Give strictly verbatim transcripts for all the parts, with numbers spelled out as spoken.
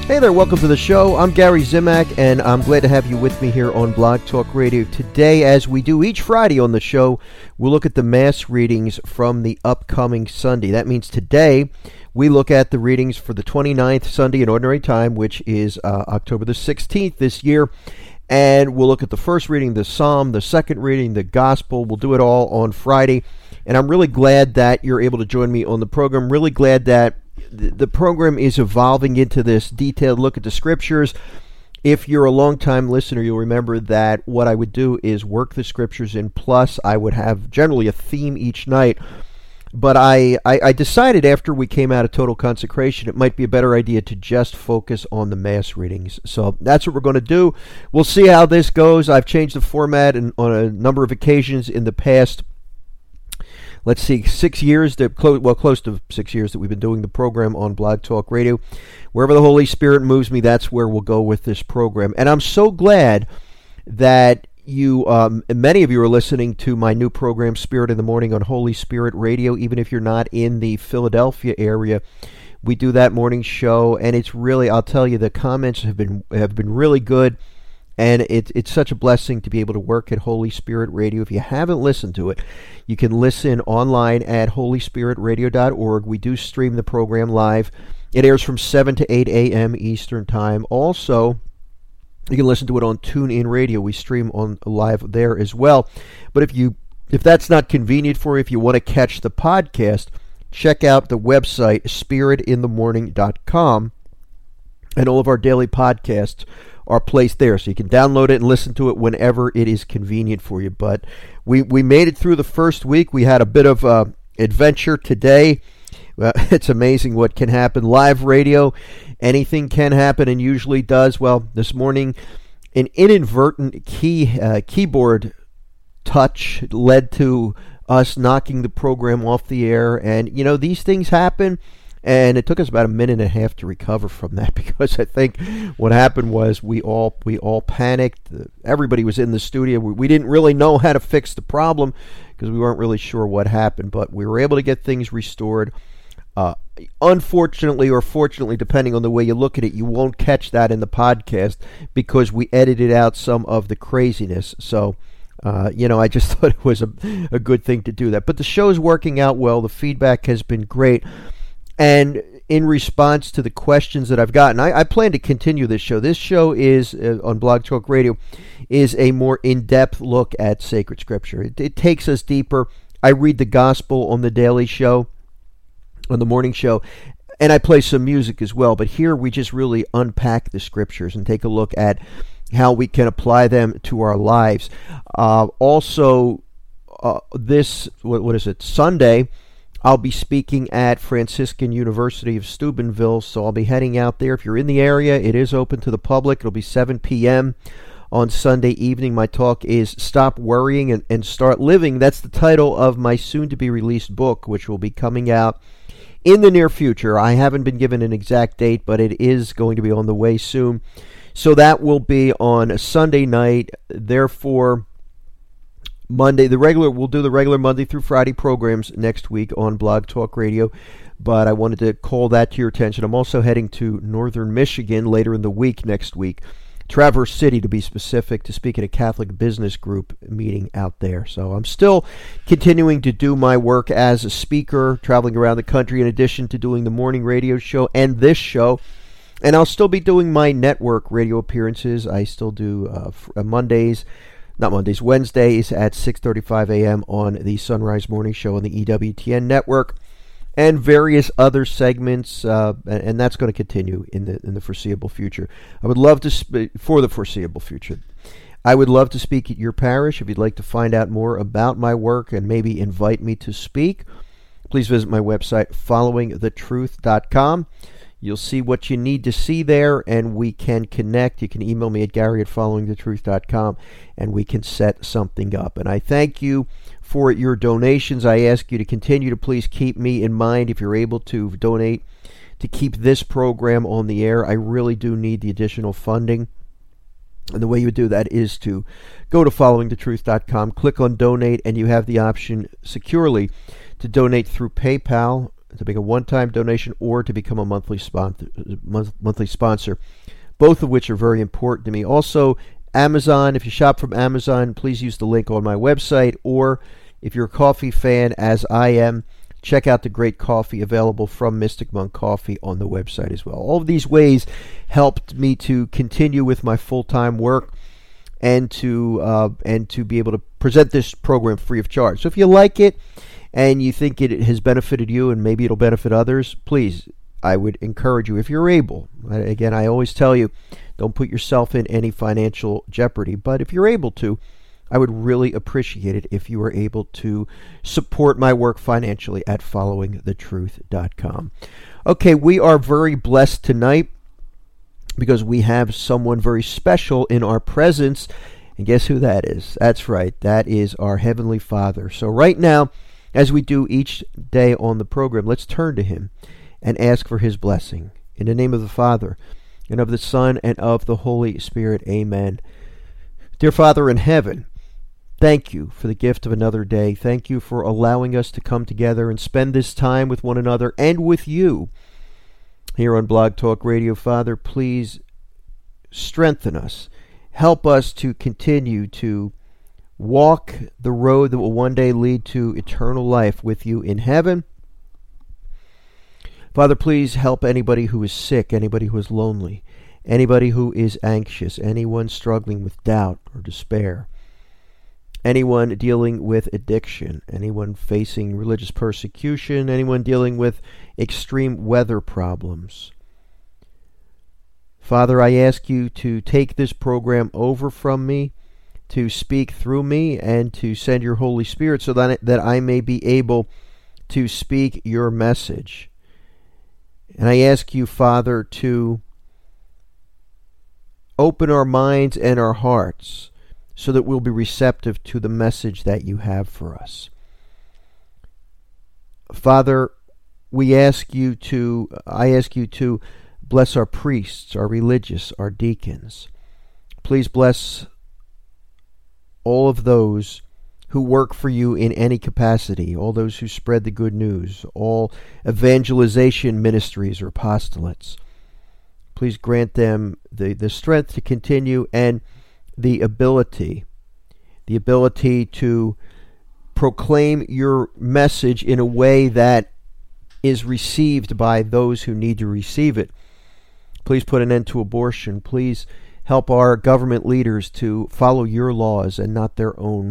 Hey there, welcome to the show. I'm Gary Zimak, and I'm glad to have you with me here on Blog Talk Radio. Today, as we do each Friday on the show, we'll look at the Mass readings from the upcoming Sunday. That means today, we look at the readings for the twenty-ninth Sunday in Ordinary Time, which is uh, October the sixteenth this year. And we'll look at the first reading, the Psalm, the second reading, the Gospel. We'll do it all on Friday. And I'm really glad that you're able to join me on the program. Really glad that the program is evolving into this detailed look at the Scriptures. If you're a long-time listener, you'll remember that what I would do is work the Scriptures in, plus I would have generally a theme each night. But I, I, I decided after we came out of Total Consecration, it might be a better idea to just focus on the Mass readings. So that's what we're going to do. We'll see how this goes. I've changed the format in, on a number of occasions in the past. Let's see, six years, that close, well, close to six years that we've been doing the program on Blog Talk Radio. Wherever the Holy Spirit moves me, that's where we'll go with this program. And I'm so glad that you, um, many of you are listening to my new program, Spirit in the Morning, on Holy Spirit Radio, even if you're not in the Philadelphia area. We do that morning show, and it's really, I'll tell you, the comments have been have been really good. And it, it's such a blessing to be able to work at Holy Spirit Radio. If you haven't listened to it, you can listen online at holy spirit radio dot org. We do stream the program live. It airs from seven to eight a.m. Eastern Time. Also, you can listen to it on TuneIn Radio. We stream on live there as well. But if you if that's not convenient for you, if you want to catch the podcast, check out the website, spirit in the morning dot com. And all of our daily podcasts are placed there, so you can download it and listen to it whenever it is convenient for you. But we, we made it through the first week. We had a bit of uh, adventure today. Well, it's amazing what can happen. Live radio, anything can happen and usually does. Well, this morning, an inadvertent key uh, keyboard touch led to us knocking the program off the air. And, you know, these things happen. And it took us about a minute and a half to recover from that, because I think what happened was we all we all panicked. Everybody was in the studio. We, we didn't really know how to fix the problem because we weren't really sure what happened. But we were able to get things restored. Uh, unfortunately, or fortunately, depending on the way you look at it, you won't catch that in the podcast because we edited out some of the craziness. So, uh, you know, I just thought it was a, a good thing to do that. But the show's working out well. The feedback has been great. And in response to the questions that I've gotten, I, I plan to continue this show. This show is, uh, on Blog Talk Radio, is a more in-depth look at sacred Scripture. It, it takes us deeper. I read the Gospel on the daily show, on the morning show, and I play some music as well. But here we just really unpack the Scriptures and take a look at how we can apply them to our lives. Uh, also, uh, this, what, what is it, Sunday, I'll be speaking at Franciscan University of Steubenville, so I'll be heading out there. If you're in the area, it is open to the public. It'll be seven p.m. on Sunday evening. My talk is Stop Worrying and, and Start Living. That's the title of my soon-to-be-released book, which will be coming out in the near future. I haven't been given an exact date, but it is going to be on the way soon. So that will be on a Sunday night. Therefore, Monday, the regular, we'll do the regular Monday through Friday programs next week on Blog Talk Radio, but I wanted to call that to your attention. I'm also heading to Northern Michigan later in the week next week, Traverse City to be specific, to speak at a Catholic business group meeting out there. So I'm still continuing to do my work as a speaker, traveling around the country in addition to doing the morning radio show and this show. And I'll still be doing my network radio appearances. I still do uh, Mondays, Not Mondays, Wednesdays at six thirty-five a.m. on the Sunrise Morning Show on the E W T N network, and various other segments, uh, and, and that's going to continue in the in the foreseeable future. I would love to, sp- for the foreseeable future, I would love to speak at your parish. If you'd like to find out more about my work and maybe invite me to speak, please visit my website, following the truth dot com. You'll see what you need to see there, and we can connect. You can email me at Gary at following the truth dot com, and we can set something up. And I thank you for your donations. I ask you to continue to please keep me in mind if you're able to donate to keep this program on the air. I really do need the additional funding. And the way you would do that is to go to following the truth dot com, click on donate, and you have the option securely to donate through PayPal, to make a one-time donation or to become a monthly sponsor, monthly sponsor, both of which are very important to me. Also, Amazon, if you shop from Amazon, please use the link on my website, or if you're a coffee fan, as I am, check out the great coffee available from Mystic Monk Coffee on the website as well. All of these ways helped me to continue with my full-time work and to uh, and to be able to present this program free of charge. So if you like it and you think it has benefited you and maybe it'll benefit others, please, I would encourage you, if you're able. Again, I always tell you, don't put yourself in any financial jeopardy, but if you're able to, I would really appreciate it if you were able to support my work financially at following the truth dot com. Okay, we are very blessed tonight because we have someone very special in our presence. And guess who that is? That's right, that is our Heavenly Father. So right now, as we do each day on the program, let's turn to Him and ask for His blessing. In the name of the Father, and of the Son, and of the Holy Spirit, amen. Dear Father in heaven, thank you for the gift of another day. Thank you for allowing us to come together and spend this time with one another and with you here on Blog Talk Radio. Father, please strengthen us. Help us to continue to walk the road that will one day lead to eternal life with you in heaven. Father, please help anybody who is sick, anybody who is lonely, anybody who is anxious, anyone struggling with doubt or despair, anyone dealing with addiction, anyone facing religious persecution, anyone dealing with extreme weather problems. Father, I ask you to take this program over from me, to speak through me, and to send your Holy Spirit so that, that I may be able to speak your message. And I ask you, Father, to open our minds and our hearts so that we'll be receptive to the message that you have for us. Father, we ask you to, I ask you to bless our priests, our religious, our deacons. Please bless all of those who work for you in any capacity, all those who spread the good news, all evangelization ministries or apostolates. Please grant them the, the strength to continue and the ability, the ability to proclaim your message in a way that is received by those who need to receive it. Please put an end to abortion. Please help our government leaders to follow your laws and not their own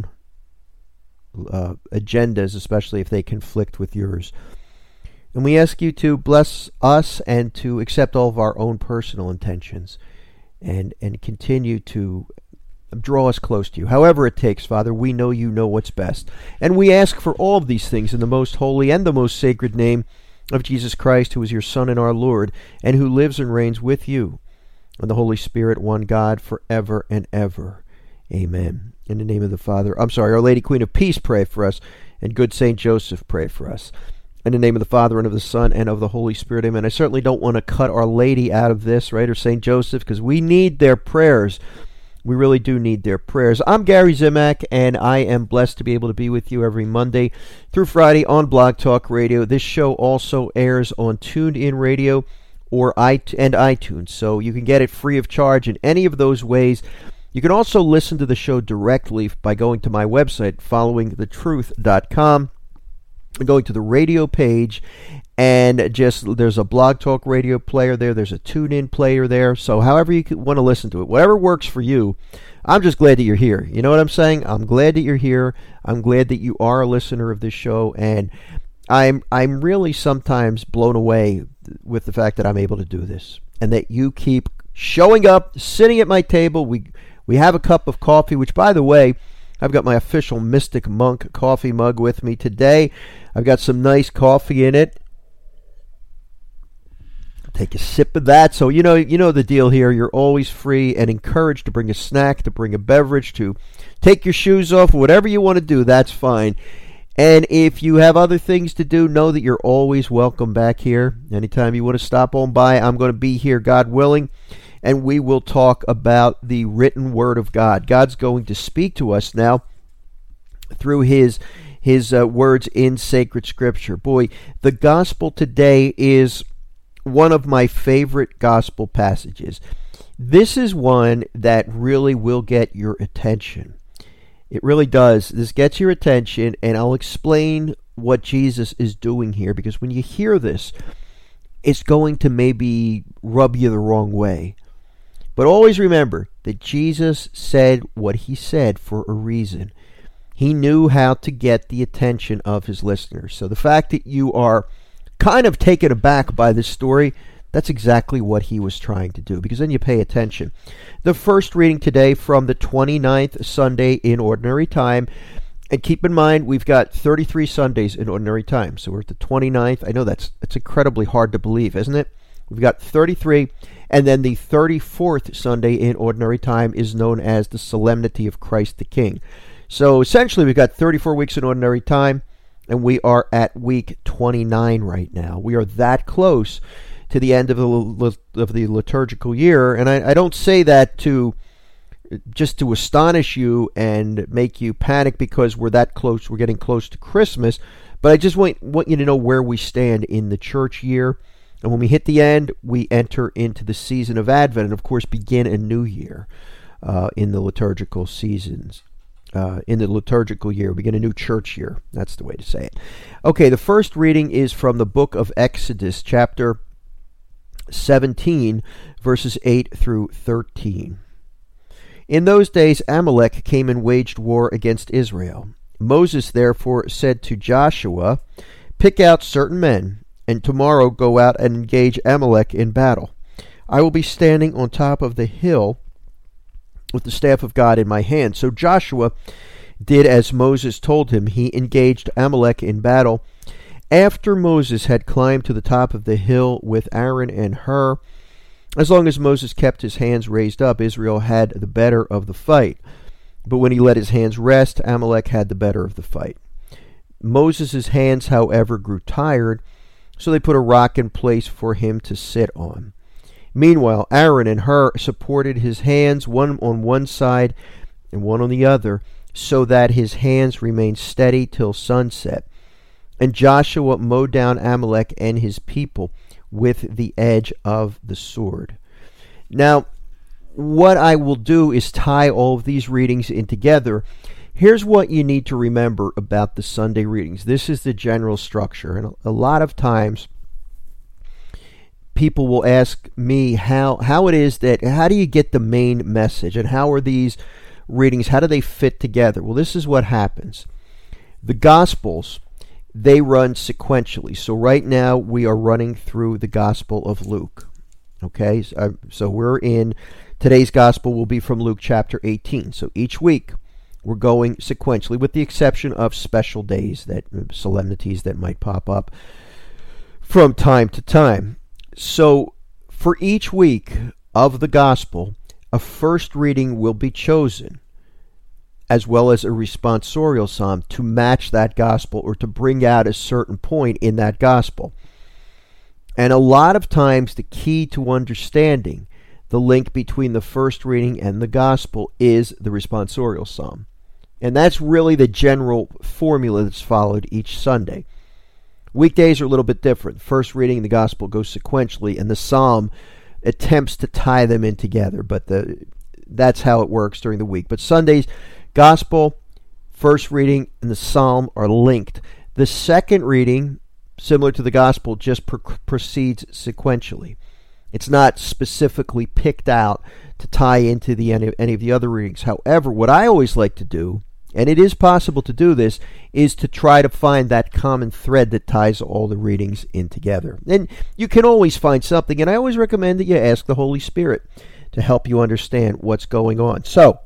uh, agendas, especially if they conflict with yours. And we ask you to bless us and to accept all of our own personal intentions and, and continue to draw us close to you. However it takes, Father, we know you know what's best. And we ask for all of these things in the most holy and the most sacred name of Jesus Christ, who is your Son and our Lord, and who lives and reigns with you and the Holy Spirit, one God, forever and ever. Amen. In the name of the Father, I'm sorry, Our Lady Queen of Peace, pray for us, and good Saint Joseph, pray for us. In the name of the Father, and of the Son, and of the Holy Spirit, amen. I certainly don't want to cut Our Lady out of this, right, or Saint Joseph, because we need their prayers. We really do need their prayers. I'm Gary Zimak, and I am blessed to be able to be with you every Monday through Friday on Blog Talk Radio. This show also airs on TuneIn Radio or i and iTunes, so you can get it free of charge in any of those ways. You can also listen to the show directly by going to my website, following the truth dot com, and going to the radio page, and just there's a Blog Talk Radio player there, there's a TuneIn player there, so however you want to listen to it, whatever works for you. I'm just glad that you're here. You know what I'm saying? I'm glad that you're here. I'm glad that you are a listener of this show, and I'm I'm really sometimes blown away with the fact that I'm able to do this, and that you keep showing up, sitting at my table. We we have a cup of coffee, which, by the way, I've got my official Mystic Monk coffee mug with me today. I've got some nice coffee in it. Take a sip of that. So you know you know the deal here. You're always free and encouraged to bring a snack, to bring a beverage, to take your shoes off, whatever you want to do, that's fine. And if you have other things to do, know that you're always welcome back here. Anytime you want to stop on by, I'm going to be here, God willing, and we will talk about the written Word of God. God's going to speak to us now through His his uh, words in sacred scripture. Boy, the gospel today is one of my favorite gospel passages. This is one that really will get your attention. It really does. This gets your attention, and I'll explain what Jesus is doing here, because when you hear this, it's going to maybe rub you the wrong way. But always remember that Jesus said what he said for a reason. He knew how to get the attention of his listeners. So the fact that you are kind of taken aback by this story, that's exactly what he was trying to do, because then you pay attention. The first reading today from the twenty-ninth Sunday in Ordinary Time. And keep in mind, we've got thirty-three Sundays in Ordinary Time. So we're at the twenty-ninth. I know that's, that's incredibly hard to believe, isn't it? We've got thirty-three, and then the thirty-fourth Sunday in Ordinary Time is known as the Solemnity of Christ the King. So essentially, we've got thirty-four weeks in Ordinary Time, and we are at week twenty-nine right now. We are that close to the end of the of the liturgical year, and I, I don't say that to just to astonish you and make you panic because we're that close, we're getting close to Christmas, but I just want, want you to know where we stand in the church year. And when we hit the end, we enter into the season of Advent and, of course, begin a new year uh, in the liturgical seasons. Uh, in the liturgical year, we begin a new church year. That's the way to say it. Okay, the first reading is from the book of Exodus, chapter seventeen, verses eight through thirteen. In those days, Amalek came and waged war against Israel. Moses therefore said to Joshua, "Pick out certain men, and tomorrow go out and engage Amalek in battle. I will be standing on top of the hill with the staff of God in my hand." So Joshua did as Moses told him. He engaged Amalek in battle. After Moses had climbed to the top of the hill with Aaron and Hur, as long as Moses kept his hands raised up, Israel had the better of the fight. But when he let his hands rest, Amalek had the better of the fight. Moses' hands, however, grew tired, so they put a rock in place for him to sit on. Meanwhile, Aaron and Hur supported his hands, one on one side and one on the other, so that his hands remained steady till sunset. And Joshua mowed down Amalek and his people with the edge of the sword. Now, what I will do is tie all of these readings in together. Here's what you need to remember about the Sunday readings. This is the general structure, and a lot of times people will ask me how how it is that, how do you get the main message, and how are these readings, how do they fit together? Well, this is what happens. The Gospels, they run sequentially. So right now we are running through the Gospel of Luke. Okay, so, so we're in, today's Gospel will be from Luke chapter eighteen. So each week we're going sequentially, with the exception of special days, that solemnities that might pop up from time to time. So for each week of the Gospel, a first reading will be chosen, as well as a responsorial psalm to match that gospel or to bring out a certain point in that gospel. And a lot of times the key to understanding the link between the first reading and the gospel is the responsorial psalm. And that's really the general formula that's followed each Sunday. Weekdays are a little bit different. First reading and the gospel goes sequentially, and the psalm attempts to tie them in together, but the that's how it works during the week. But Sundays, Gospel, first reading, and the psalm are linked. The second reading, similar to the Gospel, just pr- proceeds sequentially. It's not specifically picked out to tie into the any, any of the other readings. However, what I always like to do, and it is possible to do this, is to try to find that common thread that ties all the readings in together. And you can always find something, and I always recommend that you ask the Holy Spirit to help you understand what's going on. So,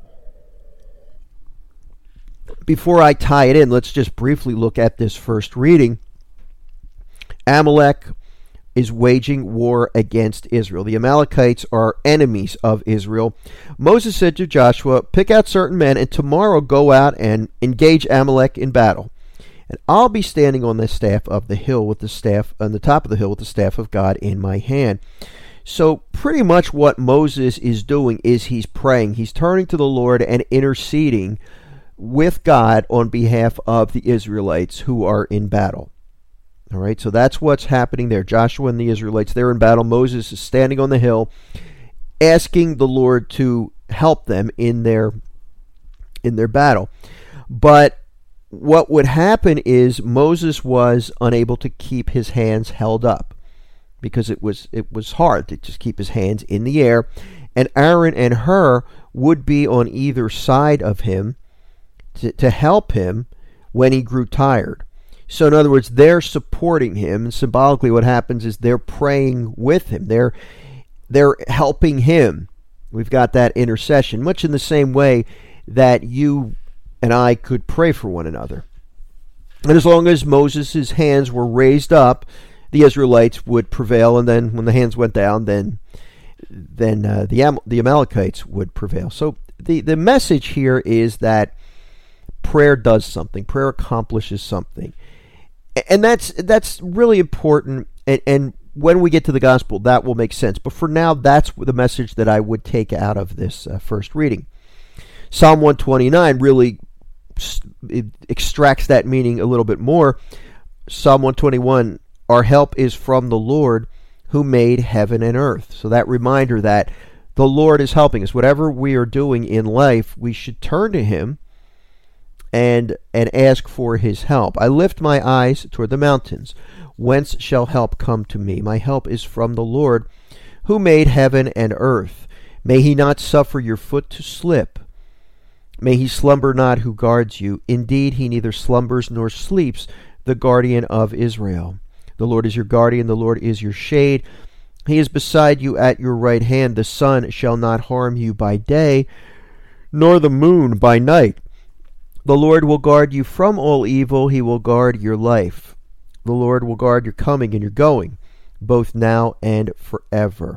before I tie it in, let's just briefly look at this first reading. Amalek is waging war against Israel. The Amalekites are enemies of Israel. Moses said to Joshua, "Pick out certain men, and tomorrow go out and engage Amalek in battle. And I'll be standing on the staff of the hill with the staff, on the top of the hill with the staff of God in my hand." So pretty much what Moses is doing is he's praying. He's turning to the Lord and interceding with God on behalf of the Israelites who are in battle. All right, so that's what's happening there. Joshua and the Israelites, they're in battle. Moses is standing on the hill asking the Lord to help them in their in their battle. But what would happen is Moses was unable to keep his hands held up because it was it was hard to just keep his hands in the air. And Aaron and Hur would be on either side of him to, to help him when he grew tired. So in other words, they're supporting him, and symbolically what happens is they're praying with him. They're they're helping him. We've got that intercession, much in the same way that you and I could pray for one another. And as long as Moses' hands were raised up, the Israelites would prevail, and then when the hands went down, then then uh, the Am- the Amalekites would prevail. So the, the message here is that prayer does something. Prayer accomplishes something. And that's that's really important, and, and when we get to the gospel, that will make sense. But for now, that's the message that I would take out of this uh, first reading. Psalm one twenty-nine really it extracts that meaning a little bit more. Psalm one twenty-one, our help is from the Lord who made heaven and earth. So that reminder that the Lord is helping us. Whatever we are doing in life, we should turn to Him and and ask for His help. I lift my eyes toward the mountains. Whence shall help come to me? My help is from the Lord who made heaven and earth. May He not suffer your foot to slip. May He slumber not who guards you. Indeed, He neither slumbers nor sleeps, the guardian of Israel. The Lord is your guardian, the Lord is your shade. He is beside you at your right hand. The sun shall not harm you by day, nor the moon by night. The Lord will guard you from all evil. He will guard your life. The Lord will guard your coming and your going, both now and forever.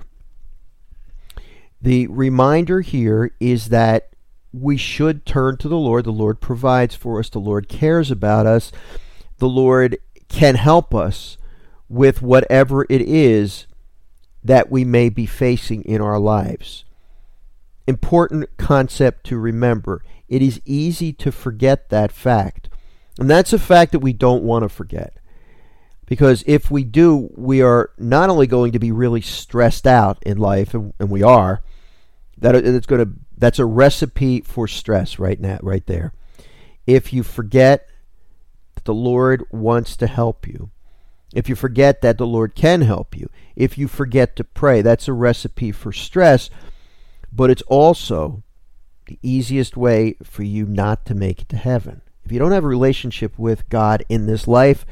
The reminder here is that we should turn to the Lord. The Lord provides for us. The Lord cares about us. The Lord can help us with whatever it is that we may be facing in our lives. Important concept to remember. It is easy to forget that fact. And that's a fact that we don't want to forget. Because if we do, we are not only going to be really stressed out in life, and we are, that it's going to that's a recipe for stress right now, right there. If you forget that the Lord wants to help you, if you forget that the Lord can help you, if you forget to pray, that's a recipe for stress, but it's also the easiest way for you not to make it to heaven. If you don't have a relationship with God in this life,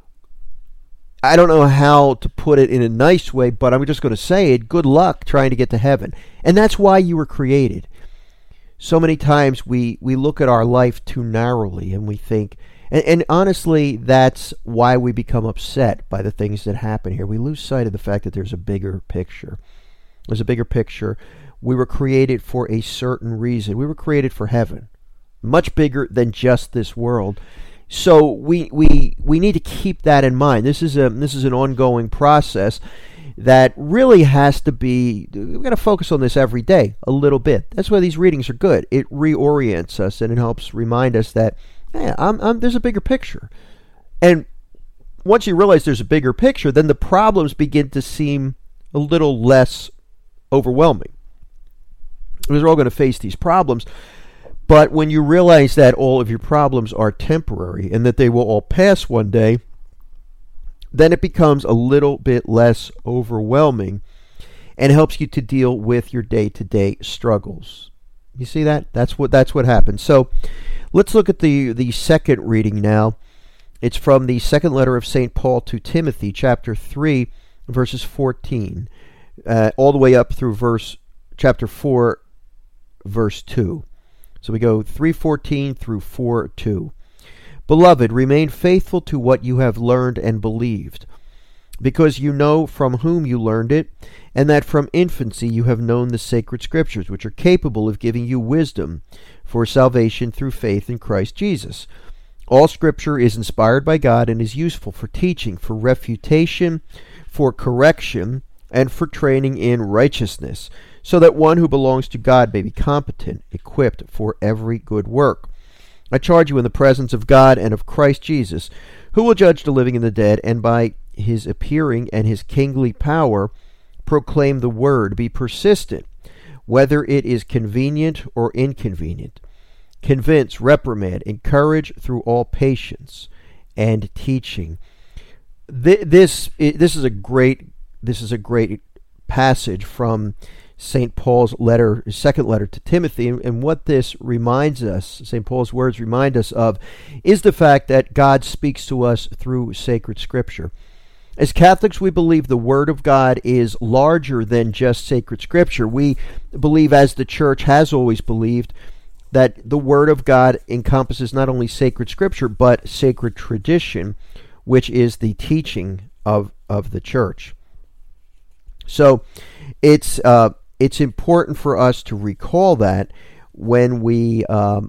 I don't know how to put it in a nice way, but I'm just going to say it. Good luck trying to get to heaven. And that's why you were created. So many times we, we look at our life too narrowly and we think, and, and honestly, that's why we become upset by the things that happen here. We lose sight of the fact that there's a bigger picture. There's a bigger picture. We were created for a certain reason. We were created for heaven, much bigger than just this world. So we we we need to keep that in mind. This is a this is an ongoing process that really has to be. We've got to focus on this every day a little bit. That's why these readings are good. It reorients us and it helps remind us that hey, I'm, I'm, there's a bigger picture. And once you realize there's a bigger picture, then the problems begin to seem a little less overwhelming. Because we're all going to face these problems. But when you realize that all of your problems are temporary and that they will all pass one day, then it becomes a little bit less overwhelming and helps you to deal with your day-to-day struggles. You see that? That's what that's what happens. So let's look at the, the second reading now. It's from the second letter of Saint Paul to Timothy, chapter three, verses fourteen, uh, all the way up through verse chapter four, verse two. So we go three fourteen through four two. Beloved, remain faithful to what you have learned and believed, because you know from whom you learned it, and that from infancy you have known the sacred Scriptures, which are capable of giving you wisdom for salvation through faith in Christ Jesus. All Scripture is inspired by God and is useful for teaching, for refutation, for correction, and for training in righteousness, so that one who belongs to God may be competent, equipped for every good work. I charge you in the presence of God and of Christ Jesus, who will judge the living and the dead, and by his appearing and his kingly power proclaim the word. Be persistent, whether it is convenient or inconvenient. Convince, reprimand, encourage through all patience and teaching. This this is a great this is a great passage from Saint Paul's letter, his second letter to Timothy, and what this reminds us, Saint Paul's words remind us of, is the fact that God speaks to us through sacred Scripture. As Catholics, we believe the Word of God is larger than just sacred Scripture. We believe, as the Church has always believed, that the Word of God encompasses not only sacred Scripture, but sacred tradition, which is the teaching of, of the Church. So it's uh, it's important for us to recall that when we um,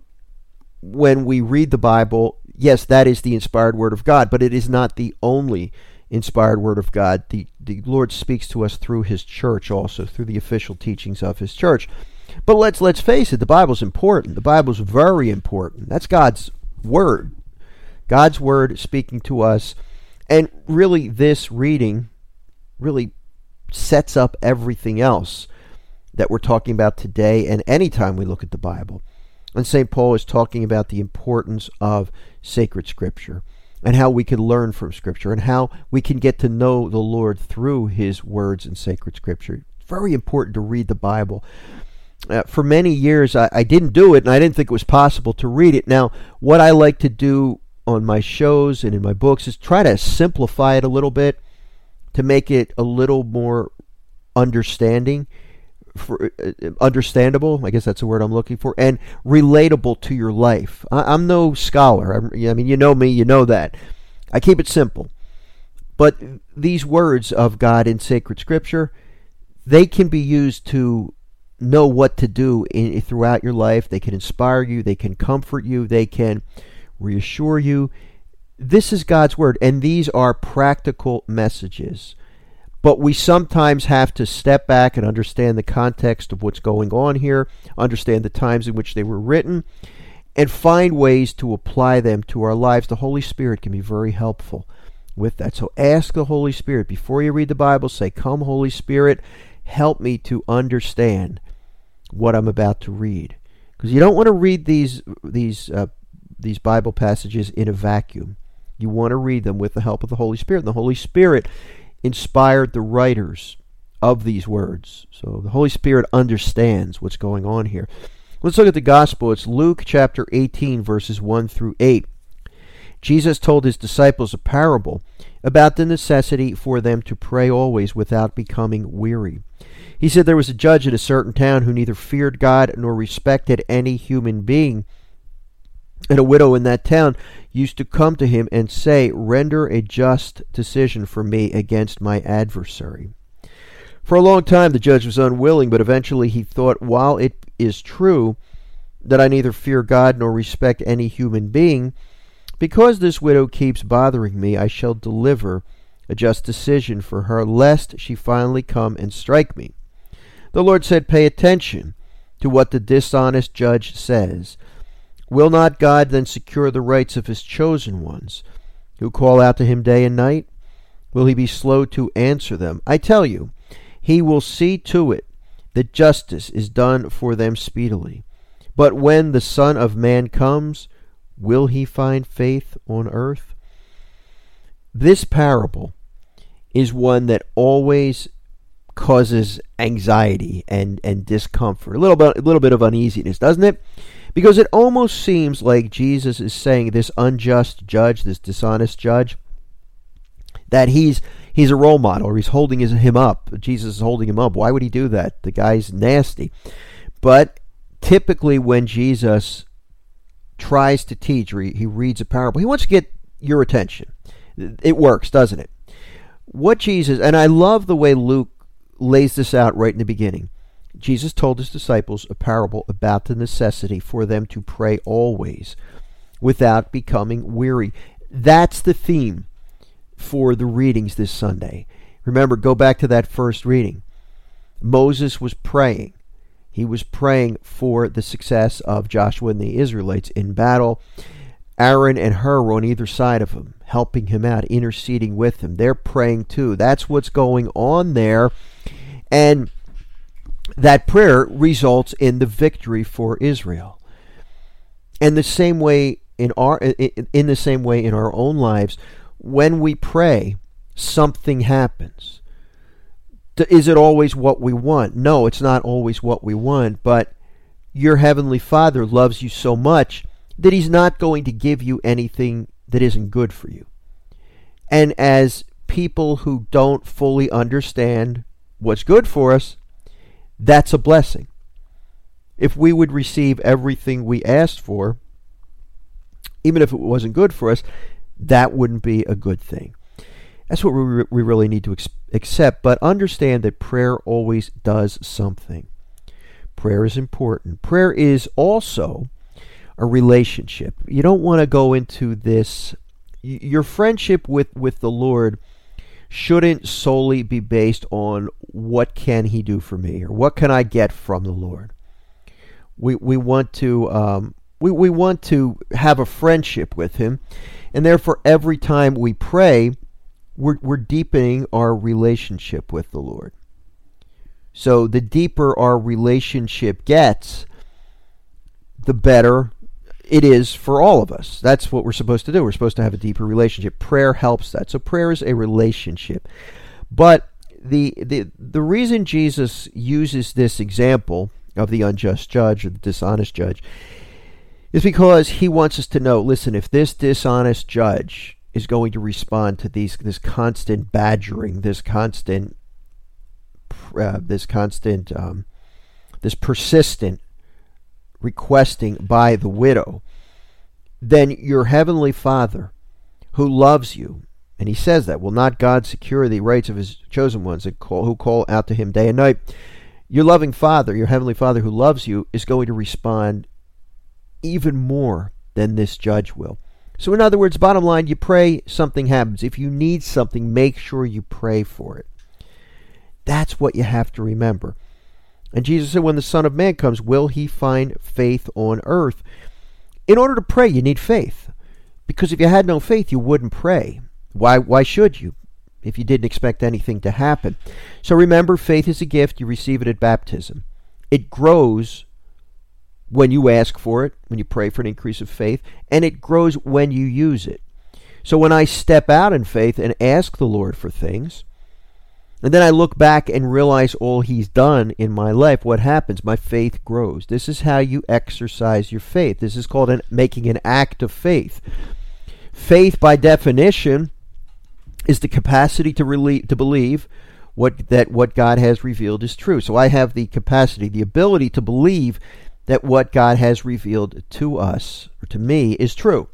when we read the Bible. Yes, that is the inspired Word of God, but it is not the only inspired Word of God. The, the Lord speaks to us through His Church also, through the official teachings of His Church. But let's let's face it, the Bible's important. The Bible's very important. That's God's Word. God's Word speaking to us. And really, this reading really sets up everything else that we're talking about today and anytime we look at the Bible. And Saint Paul is talking about the importance of sacred Scripture and how we can learn from Scripture and how we can get to know the Lord through His words in sacred Scripture. It's very important to read the Bible. Uh, for many years, I, I didn't do it, and I didn't think it was possible to read it. Now, what I like to do on my shows and in my books is try to simplify it a little bit to make it a little more understanding, for, uh, understandable, I guess that's the word I'm looking for, and relatable to your life. I, I'm no scholar. I'm, I mean, you know me, you know that. I keep it simple. But these words of God in sacred Scripture, they can be used to know what to do in, throughout your life. They can inspire you. They can comfort you. They can reassure you. This is God's Word, and these are practical messages. But we sometimes have to step back and understand the context of what's going on here, understand the times in which they were written, and find ways to apply them to our lives. The Holy Spirit can be very helpful with that. So ask the Holy Spirit. Before you read the Bible, say, "Come, Holy Spirit, help me to understand what I'm about to read." Because you don't want to read these these uh, these Bible passages in a vacuum. You want to read them with the help of the Holy Spirit. And the Holy Spirit inspired the writers of these words. So the Holy Spirit understands what's going on here. Let's look at the Gospel. It's Luke chapter eighteen, verses one through eight. Jesus told His disciples a parable about the necessity for them to pray always without becoming weary. He said there was a judge in a certain town who neither feared God nor respected any human being. And a widow in that town used to come to him and say, "Render a just decision for me against my adversary." For a long time the judge was unwilling, but eventually he thought, while it is true that I neither fear God nor respect any human being, because this widow keeps bothering me, I shall deliver a just decision for her, lest she finally come and strike me. The Lord said, "Pay attention to what the dishonest judge says. Will not God then secure the rights of His chosen ones, who call out to Him day and night? Will He be slow to answer them? I tell you, He will see to it that justice is done for them speedily. But when the Son of Man comes, will He find faith on earth?" This parable is one that always causes anxiety and, and discomfort, a little bit, a little bit of uneasiness, doesn't it? Because it almost seems like Jesus is saying this unjust judge, this dishonest judge, that he's he's a role model, or he's holding his, him up. Jesus is holding him up. Why would He do that? The guy's nasty. But typically when Jesus tries to teach, or he, he reads a parable, he wants to get your attention. It works, doesn't it? What Jesus, and I love the way Luke lays this out right in the beginning. Jesus told His disciples a parable about the necessity for them to pray always without becoming weary. That's the theme for the readings this Sunday. Remember, go back to that first reading. Moses was praying. He was praying for the success of Joshua and the Israelites in battle. Aaron and Hur were on either side of him, helping him out, interceding with him. They're praying too. That's what's going on there. And that prayer results in the victory for Israel. And the same way in our in the same way in our own lives, when we pray, something happens. Is it always what we want? No, it's not always what we want, but your Heavenly Father loves you so much that He's not going to give you anything that isn't good for you. And as people who don't fully understand what's good for us, that's a blessing. If we would receive everything we asked for, even if it wasn't good for us, that wouldn't be a good thing. That's what we, re- we really need to ex- accept, but understand that prayer always does something. Prayer is important. Prayer is also a relationship. You don't want to go into this. Y- your friendship with, with the Lord shouldn't solely be based on what can He do for me or what can I get from the Lord. We we want to um, we we want to have a friendship with Him, and therefore every time we pray, we're we're deepening our relationship with the Lord. So the deeper our relationship gets, the better it is for all of us. That's what we're supposed to do. We're supposed to have a deeper relationship. Prayer helps that. So prayer is a relationship. But the the the reason Jesus uses this example of the unjust judge or the dishonest judge is because He wants us to know, listen, if this dishonest judge is going to respond to these this constant badgering, this constant uh, this constant um, this persistent requesting by the widow, then your Heavenly Father, who loves you, and He says that, will not God secure the rights of His chosen ones that call, who call out to Him day and night? Your loving Father, your Heavenly Father who loves you, is going to respond even more than this judge will. So in other words, bottom line, you pray, something happens. If you need something, make sure you pray for it. That's what you have to remember. And Jesus said, when the Son of Man comes, will He find faith on earth? In order to pray, you need faith. Because if you had no faith, you wouldn't pray. Why, why should you? If you didn't expect anything to happen. So remember, faith is a gift. You receive it at baptism. It grows when you ask for it, when you pray for an increase of faith, and it grows when you use it. So when I step out in faith and ask the Lord for things, and then I look back and realize all He's done in my life, what happens? My faith grows. This is how you exercise your faith. This is called an, making an act of faith. Faith, by definition, is the capacity to rele- to believe what that what God has revealed is true. So I have the capacity, the ability to believe that what God has revealed to us, or to me, is true.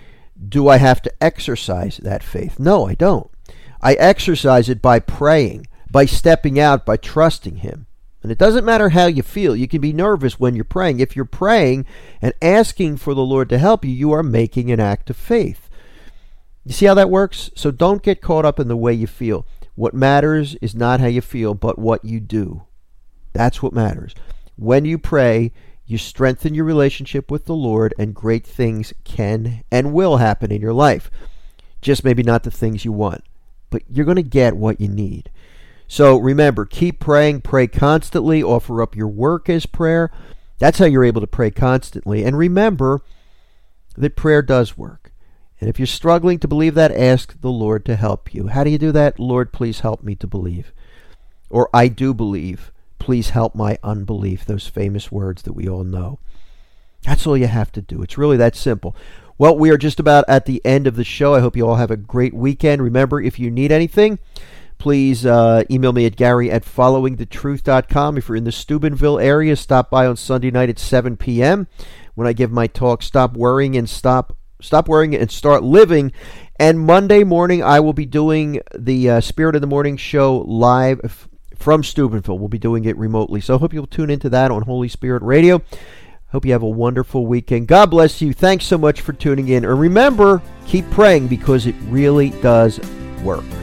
Do I have to exercise that faith? No, I don't. I exercise it by praying, by stepping out, by trusting Him. And it doesn't matter how you feel. You can be nervous when you're praying. If you're praying and asking for the Lord to help you, you are making an act of faith. You see how that works? So don't get caught up in the way you feel. What matters is not how you feel, but what you do. That's what matters. When you pray, you strengthen your relationship with the Lord, and great things can and will happen in your life. Just maybe not the things you want, but you're going to get what you need. So remember, keep praying, pray constantly, offer up your work as prayer. That's how you're able to pray constantly. And remember that prayer does work. And if you're struggling to believe that, ask the Lord to help you. How do you do that? Lord, please help me to believe. Or I do believe. Please help my unbelief. Those famous words that we all know. That's all you have to do. It's really that simple. Well, we are just about at the end of the show. I hope you all have a great weekend. Remember, if you need anything, please uh, email me at Gary at following the truth dot com. If you're in the Steubenville area, stop by on Sunday night at seven p.m. when I give my talk, Stop Worrying and Stop Stop Worrying and Start Living. And Monday morning, I will be doing the uh, Spirit of the Morning show live f- from Steubenville. We'll be doing it remotely. So I hope you'll tune into that on Holy Spirit Radio. Hope you have a wonderful weekend. God bless you. Thanks so much for tuning in. And remember, keep praying because it really does work.